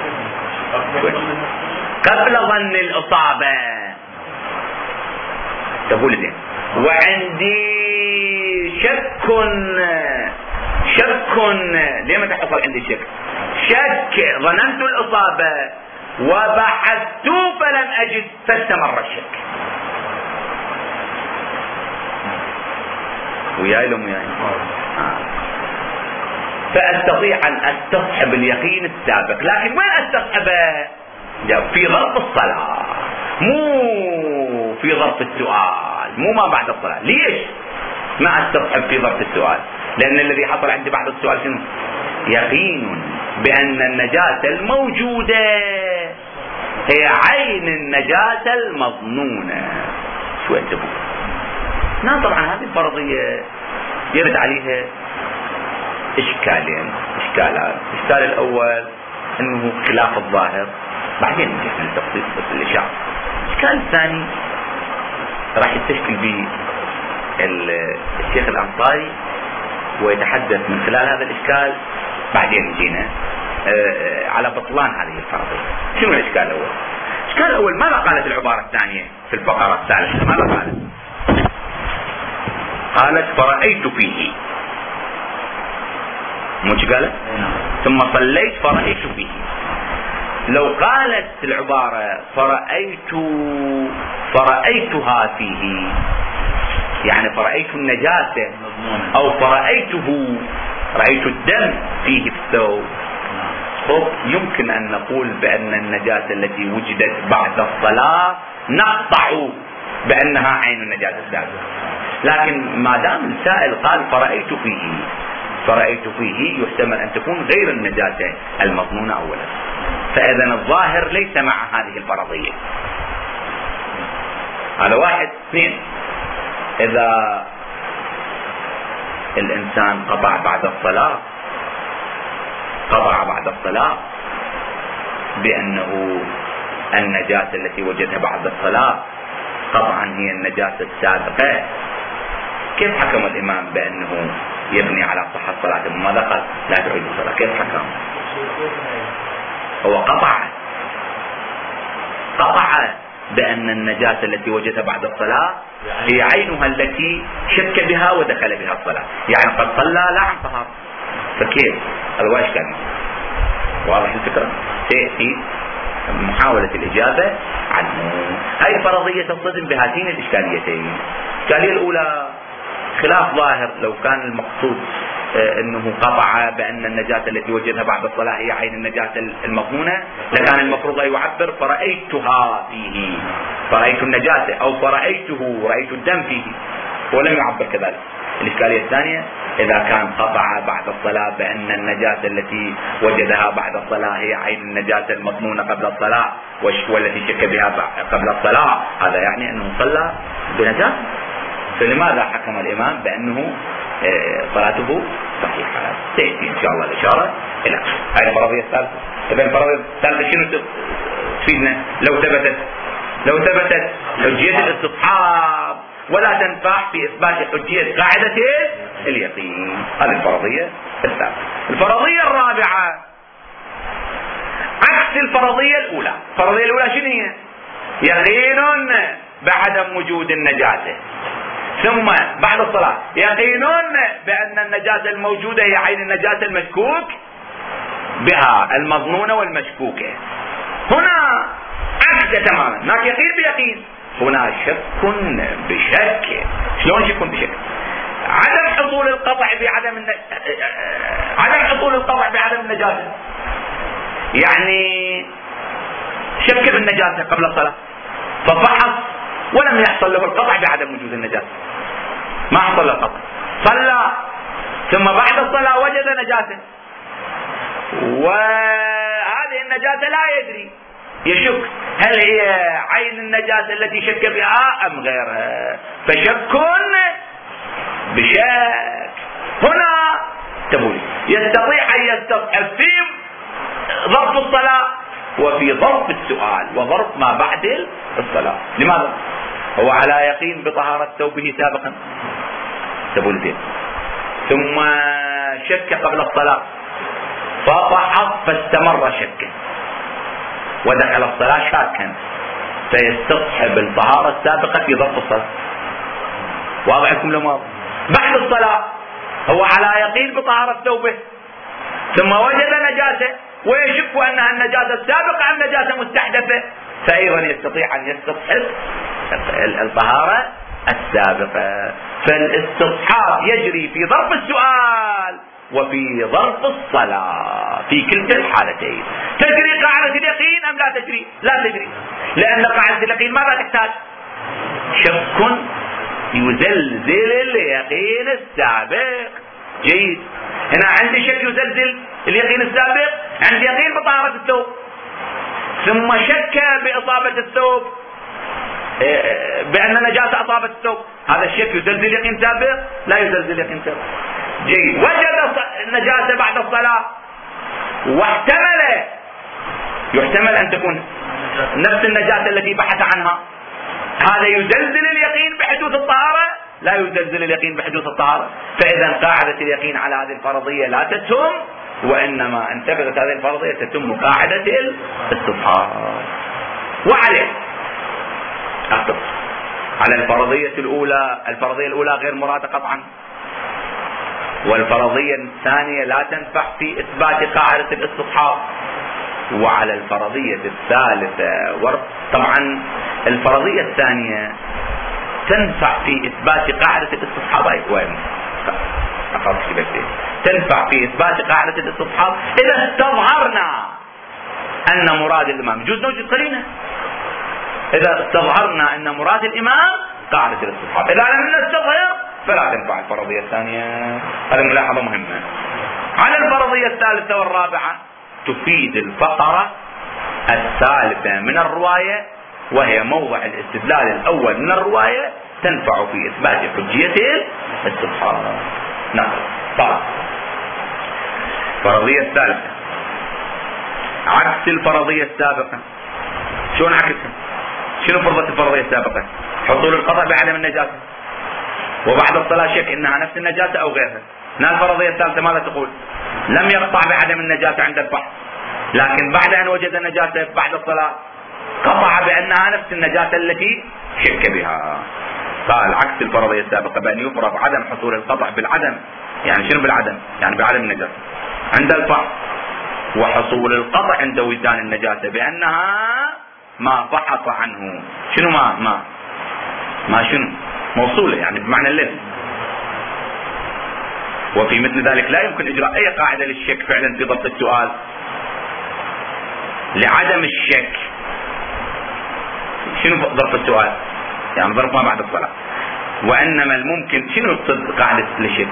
قبل ظن الإصابة. تقول زين، وعندي شك شك ليه ما تحصل عندي شك؟ شك ظننت الإصابة وبحثت فلم أجد فاستمر الشك. وياي لهم وياي آه. فأستطيع أن أستصحب اليقين السابق، لكن وين أستصحبه؟ في ظرف الصلاة، مو في ظرف السؤال، مو ما بعد الصلاة. ليش ما أستصحب في ظرف السؤال؟ لأن الذي حصل عندي بعد السؤال شنو؟ يقين بأن النجاسة الموجودة هي عين النجاسة المظنونة. شو أنتبه؟ لا طبعا هذه الفرضية يرد عليها إشكالين إشكالات. الإشكال الأول أنه خلاف الظاهر، بعدين نجي التفصيل بس الإشارة. الإشكال الثاني راح يستشكل به الشيخ الأنصاري ويتحدث من خلال هذا الإشكال، بعدين نجينا على بطلان هذه الفرضية. شنو الإشكال الأول؟ الإشكال الأول ماذا قالت العبارة الثانية في الفقرة الثالثة؟ ماذا قالت؟ قالت فرأيت فيه، مش قالت؟ ثم صليت فرأيت فيه. لو قالت العبارة فرأيت فرأيتها فيه، يعني فرأيت النجاسة أو فرأيته رأيت الدم فيه في الثوب، يمكن أن نقول بأن النجاسة التي وجدت بعد الصلاة نقطع بأنها عين النجاسة السابقة. لكن ما دام السائل قال فرأيت فيه، فرأيت فيه يحتمل أن تكون غير النجاسة المظنونة أولا. فإذا الظاهر ليس مع هذه الفرضية. هذا واحد. اثنين، إذا الإنسان قطع بعد الصلاة قطع بعد الصلاة بأنه النجاسة التي وجدها بعد الصلاة قطعا هي النجاسة السابقة، كيف حكم الإمام بأنه يبني على صحة صلاته؟ ماذا قال؟ لا تعيد الصلاة. كيف حكم؟ هو قطع قطع بأن النجاسة التي وجدها بعد الصلاة هي عينها التي شك بها ودخل بها الصلاة، يعني قد صلى لا عن طهارة. فكيف؟ هذا هو إشكال. واضح الفكرة؟ سيأتي محاولة الإجابة عنه. هذه فرضية تصطدم بهاتين الإشكاليتين. الإشكالية الأولى خلاف ظاهر، لو كان المقصود انه قطع بان النجاسة التي وجدها بعد الصلاة هي عين النجاسة المضمونة لكان المفروض ان يعبر فرأيتها فيه، فرأيت النجاسة او فرأيته، رأيت الدم فيه، ولم يعبر كذلك. الإشكالية الثانية إذا كان قطع بعد الصلاة بأن النجاسة التي وجدها بعد الصلاة هي عين النجاسة المضمونة قبل الصلاة والتي شك بها قبل الصلاة، هذا يعني أنه صلى بنجاسة. فلماذا حكم الإمام بأنه صلاته صحيحة؟ تأتي إن شاء الله الإشارة إلى هذه الفرضية الثالثة. إذن الفرضية الثالثة شنو تفيدنا؟ لو ثبتت لو ثبتت حجية الاستصحاب ولا تنفع في إثبات حجية قاعدة اليقين. هذه الفرضية الثالثة. الفرضية الرابعة عكس الفرضية الأولى. الفرضية الأولى شنو هي؟ يقين بعدم وجود النجاسة، ثم بعد الصلاة يقين بأن النجاسة الموجودة هي عين النجاسة المشكوك بها المظنونة والمشكوكة. هنا عكس تماما، هناك يقين بيقين، هنا شك بشك. شلون شك بشك؟ عدم حصول القطع بعدم النج... عدم حصول القطع بعدم النجاسة، يعني شك بالنجاسة قبل الصلاة ففحص ولم يحصل له القطع بعدم وجود النجاسة، ما حصل له القطع، صلى ثم بعد الصلاة وجد نجاسة وهذه النجاسة لا يدري، يشك هل هي عين النجاسة التي شك بها أم غيرها، فشك بشك. هنا تقول يستطيع أن يستصحب في ظرف الصلاة وفي ظرف السؤال وظرف ما بعد الصلاة. لماذا؟ هو على يقين بطهارة ثوبه سابقا، تقول ذلك، ثم شك قبل الصلاة ففحص فاستمر شكا ودخل الصلاة شاكا، فيستصحب الطهارة السابقة في ظرف الصلاة. واضح لكم لما بعد الصلاة هو على يقين بطهارة ثوبه ثم وجد نجاسة ويشك أنها النجاسة السابقة أم نجاسة مستحدثة، فأيضا يستطيع أن يستصحب الطهارة السابقة. فالاستصحاب يجري في ظرف السؤال وفي ظرف الصلاة في كلتا الحالتين. تجري قاعدة اليقين أم لا تجري؟ لا تجري، لأن قاعدة اليقين ماذا تحتاج؟ شك يزلزل اليقين السابق. جيد، هنا عندي شك يزلزل اليقين السابق، عندي يقين بطهارة الثوب ثم شك بإصابة الثوب بأن نجاسة أصابت الثوب، هذا الشك يزلزل اليقين السابق؟ لا يزلزل اليقين السابق. جيد، وجد النجاسة بعد الصلاة واحتمل يحتمل أن تكون نفس النجاسة التي بحث عنها، هذا يزلزل اليقين بحدوث الطهارة؟ لا يزلزل اليقين بحدوث الطهارة. فإذا قاعدة اليقين على هذه الفرضية لا تتم، وإنما أن ثبتت هذه الفرضية تتم قاعدة الاستصحاب. وعليه أخطر على الفرضية الأولى، الفرضية الأولى غير مرادة قطعا، والفرضية الثانية لا تنفع في إثبات قاعدة الاستصحاب. وعلى الفرضية الثالثة طبعا الفرضية الثانية تنفع في إثبات قاعدة الاستصحاب، وين تنفع في إثبات قاعدة الاستصحاب إذا استظهرنا أن مراد الإمام، يجوز نوجد قرينة، إذا استظهرنا أن مراد الإمام قاعدة الاستصحاب، إذا لم نستظهر فلا تنفع الفرضية الثانية. هذه ملاحظة مهمة. على الفرضية الثالثة والرابعة تفيد الفقرة الثالثة من الرواية، وهي موضع الاستدلال الأول من الرواية، تنفع في إثبات حجية الاستصحاب. نعم. طبعا الفرضية الثالثة عكس الفرضية السابقة. شلون عكسها؟ شنو فرضت الفرضية السابقة؟ حصول القطع بعدم النجاسة. وبعد الصلاة شك انها نفس النجاسة او غيرها. هنا الفرضية الثالثة ماذا تقول؟ لم يقطع بعدم النجاسة عند الفحص، لكن بعد ان وجد النجاسة بعد الصلاة قطع بانها نفس النجاسة التي شك بها. قال عكس الفرضية السابقة بان يفرض عدم حصول القطع بالعدم. يعني شنو بالعدم؟ يعني بعدم النجاسة عند الفحص، وحصول القطع عند وجدان النجاسة بانها ما فحص عنه. شنو ما ما ما شنو موصولة يعني بمعنى اللفظ. وفي مثل ذلك لا يمكن اجراء اي قاعدة للشك فعلا في ضبط السؤال لعدم الشك. شنو ضبط السؤال؟ يعني ضرب ما بعد الصلاة. وانما الممكن شنو يقصد قاعدة للشك؟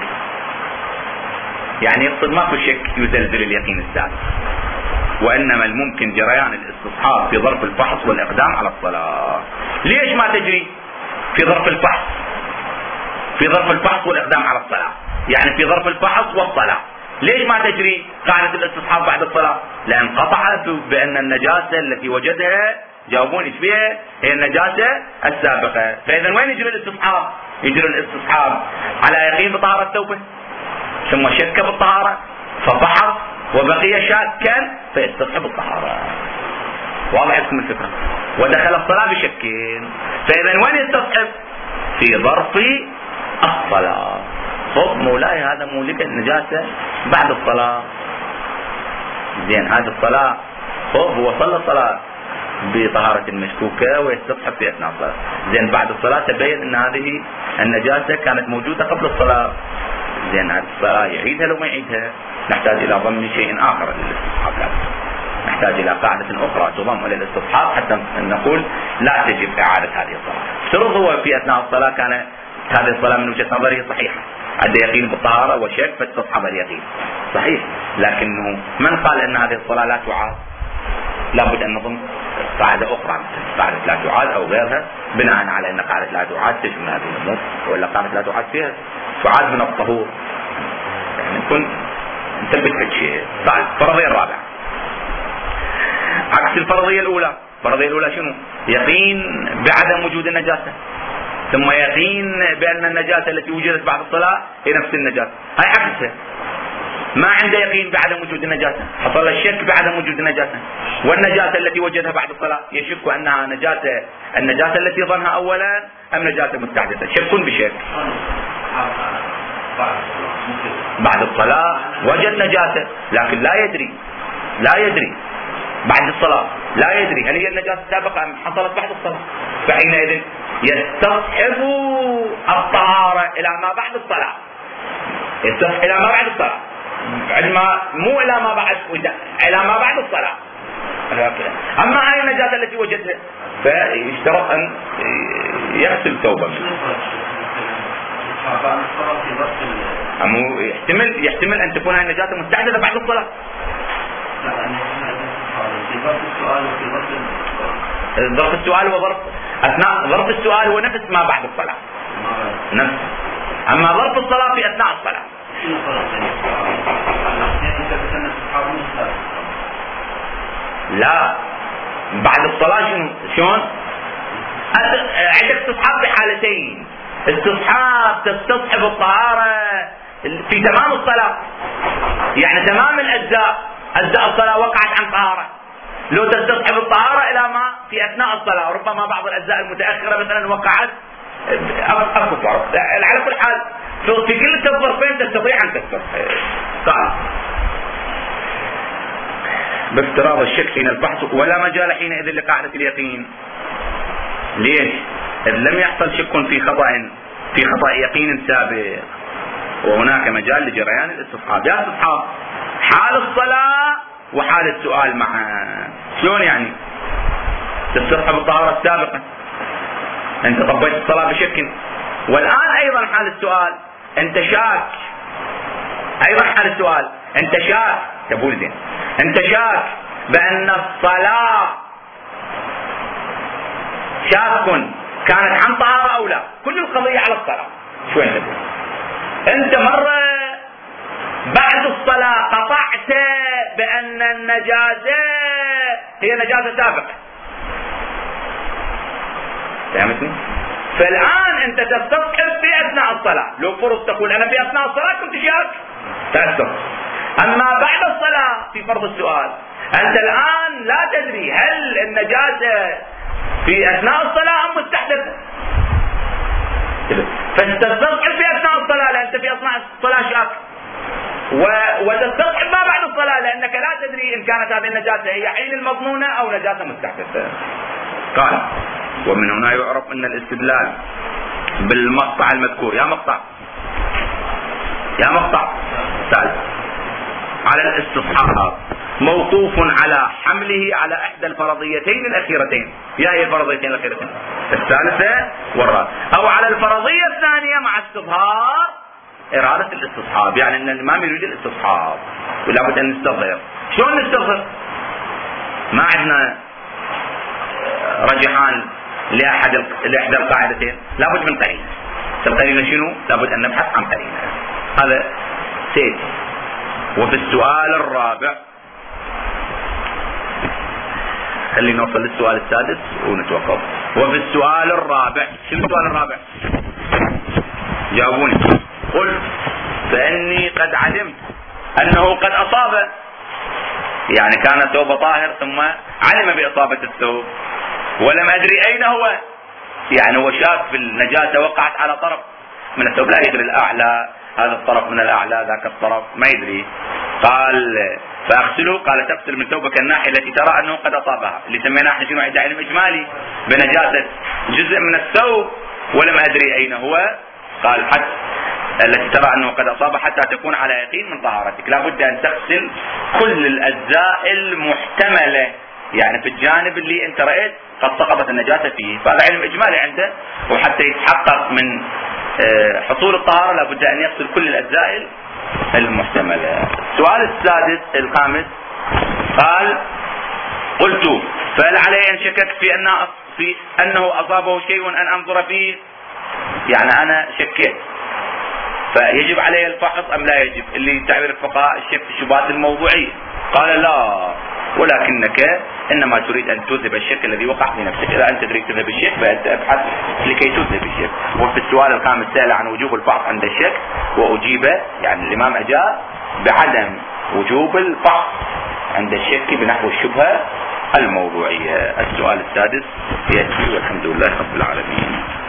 يعني يقصد ماكو شك يزلزل اليقين السابق، وانما الممكن جريان الاستصحاب في ظرف الفحص والاقدام على الصلاة. ليش ما تجري في ظرف الفحص في ظرف الفحص والاقدام على الصلاة؟ يعني في ظرف الفحص والصلاة ليش ما تجري قاعدة الاستصحاب بعد الصلاة؟ لان قطعت بان النجاسة التي وجدها، جاوبوني ايش فيها؟ هي النجاسة السابقة. فاذا وين يجري الاستصحاب؟ يجري الاستصحاب على يقين بطهارة توبه، ثم شك بالطهارة ففحص وبقي شاكا فيستصحب الطهارة. واضح لكم الفكرة؟ ودخل الصلاة بشكين، فاذا وين يستصحب؟ في ظرف الصلاة. صوت مولاي هذا مولك النجاسة بعد الصلاة. زين هذه الصلاة صوت هو صلى الصلاة بطهارة مشكوكة ويستصحب في اثناء الصلاة. زين بعد الصلاة تبين ان هذه النجاسة كانت موجودة قبل الصلاة. زين هذه الصلاة يعيدها لو ما يعيدها؟ نحتاج الى ضم شيء اخر للاستصحاب، نحتاج الى قاعدة اخرى تضم الى الاستصحاب حتى نقول لا تجب اعادة هذه الصلاة. افترض هو في اثناء الصلاة كان هذه الصلاة من وجهة نظره صحيحة، عنده يقين بالطهارة وشك فاستصحب اليقين صحيح، لكنه من قال ان هذه الصلاة لا تعاد؟ لابد ان نضم قاعدة اخرى مثل قاعدة لا تعاد او غيرها، بناء على ان قاعدة لا تعاد تشمل هذه الامور، ولا قاعدة لا تعاد فيها تعاد من الطهور. يعني نكون نثبت هالشيء. طيب الفرضية الرابعة عكس الفرضية الاولى. الفرضية الاولى شنو؟ يقين بعدم وجود النجاسة، ثم يقين بان النجاسة التي وجدت بعد الصلاة هي نفس النجاسة. هاي عكسها، ما عنده يقين بعدم وجود النجاسة، حصل الشك بعدم وجود النجاسة، والنجاسة التي وجدها بعد الصلاة يشك انها نجاسة النجاسة التي ظنها اولا ام نجاسة مستحدثة. شك بشك. بعد الصلاة وجد نجاسة لكن لا يدري لا يدري بعد الصلاة لا يدري هل هي النجاسة السابقة ام حصلت بعد الصلاة، فحينئذ يستصحب الطهارة الى ما بعد الصلاة، يستصحب الى ما بعد الصلاة، علما مو الى ما بعد الى ما بعد الصلاة. اما هاي النجاسة التي وجدها فيشترط ان يغسل ثوبه. أمو يحتمل يحتمل ان تكون هاي النجاسة مستحدثة بعد الصلاة. ظرف السؤال وظرف اثناء ظرف السؤال هو نفس ما بعد الصلاة نفس، اما ظرف الصلاة في اثناء الصلاة. لا بعد الصلاة شنو شلون؟ عندك استصحاب بحالتين، استصحاب تستصحب الطهارة في تمام الصلاة، يعني تمام الاجزاء اجزاء الصلاة وقعت عن طهارة، لو تستصحب الطهارة الى ما في اثناء الصلاة، وربما بعض الاجزاء المتأخرة مثلا وقعت اكو فرق. على كل حال في كل الظرفين تستطيع ان تستصحب. قال بافتراض الشك حين البحث ولا مجال حينئذ لقاعدة اليقين. ليش؟ إذ لم يحصل شك في خطأ في خطأ يقين سابق، وهناك مجال لجريان الاستصحاب. يا استصحاب حال الصلاة وحال السؤال معا. شلون يعني؟ تستصحب الطهارة السابقة، انت طبيت الصلاة بشك، والآن ايضا حال السؤال انت شاك، ايضا حال السؤال انت شاك تقول زين انت شاك بان الصلاة شاك كانت عن طهارة او لا، كل القضية على الصلاة. شو انت تقول؟ انت مرة بعد الصلاة قطعت بان النجاسة هي نجاسة سابقة، فهمتني؟ فالآن أنت تستصحب في أثناء الصلاة، لو فرض تقول أنا في أثناء الصلاة كنت شاك تأثر. أما بعد الصلاة في فرض السؤال أنت الآن لا تدري هل النجاسة في أثناء الصلاة أم مستحدثة، فتستصحب في أثناء الصلاة لأن أنت في أثناء الصلاة شاك، وتستصحب ما بعد الصلاة لأنك لا تدري إن كانت هذه النجاسة هي عين المضمونة أو نجاسة مستحدثة. قال ومن هنا يعرف أن الاستدلال بالمقطع المذكور، يا مقطع يا مقطع ثالث على الاستصحاب موقوف على حمله على إحدى الفرضيتين الأخيرتين، يا هي الفرضيتين الأخيرتين الثالثة والرابعة، أو على الفرضية الثانية مع استظهار إرادة الاستصحاب، يعني أن الإمام يريد الاستصحاب ولا بد أن نستظهر. شلون نستظهر؟ ما عندنا رجحان لأحد لإحدى القاعدتين، لابد من قرينة. القرينة شنو؟ لابد أن نبحث عن قرينة. هذا سيد. وفي السؤال الرابع خلينا نوصل للسؤال السادس ونتوقف. وفي السؤال الرابع، شنو السؤال الرابع؟ جاوبوني. قلت فإني قد علمت أنه قد أصاب، يعني كان الثوب طاهر ثم علم بإصابة الثوب ولم أدري أين هو، يعني هو شاك في النجاسة وقعت على طرف من الثوب، لا يدري الأعلى هذا الطرف من الأعلى ذاك الطرف ما يدري. قال فأغسله، قال تغسل من ثوبك الناحية التي ترى أنه قد أصابها، اللي سميناه احنا شنو عند علم إجمالي بنجاسة جزء من الثوب ولم أدري أين هو. قال حتى التي ترى أنه قد أصاب حتى تكون على يقين من طهارتك، لا بد أن تغسل كل الأجزاء المحتملة، يعني في الجانب اللي أنت رأيت قد سقطت النجاسة فيه، فهذا علم إجمالي عنده، وحتى يتحقق من حصول الطهارة لا بد أن يغسل كل الأجزاء المحتملة. السؤال السادس الخامس قال قلت فهل علي أن شككت في أنه, في أنه أصابه شيء أن أنظر فيه، يعني أنا شكيت فيجب علي الفحص أم لا يجب، اللي تعبير الفقهاء الشك في الشبهات الموضوعية. قال لا، ولكنك إنما تريد أن تذهب الشك الذي وقع في نفسك، إذا أنت تريد تذهب الشك فأنت ابحث لكي تذهب الشك. وفي السؤال الخامس سأل عن وجوب الفحص عند الشك وأجيب، يعني الإمام أجاب بعدم وجوب الفحص عند الشك بنحو الشبهة الموضوعية. السؤال السادس يأتي والحمد لله رب العالمين.